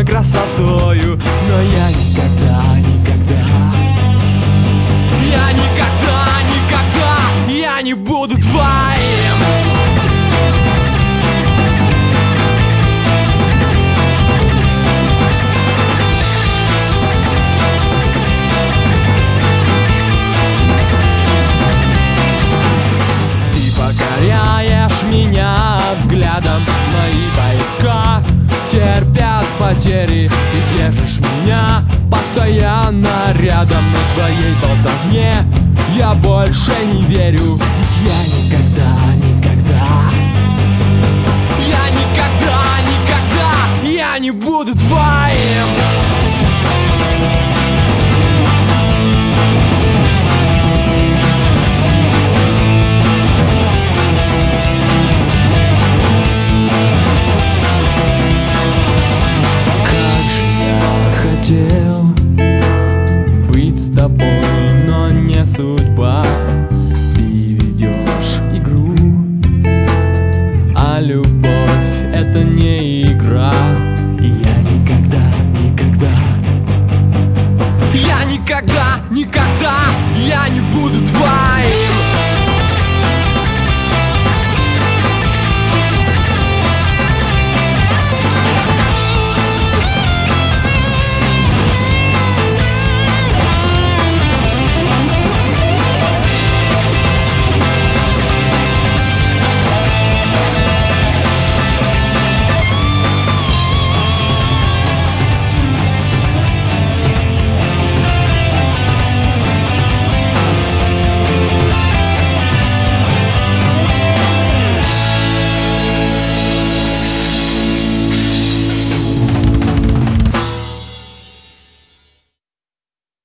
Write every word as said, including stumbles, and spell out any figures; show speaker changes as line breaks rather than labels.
одной красотою. Но я никогда, никогда, я никогда, никогда, я не буду твоим. Покоряешь меня взглядом, мои войска терпят потери. И держишь меня постоянно рядом. Но твоей болтовне я больше не верю. Ведь я никогда, никогда, я никогда, никогда, я не буду твоим.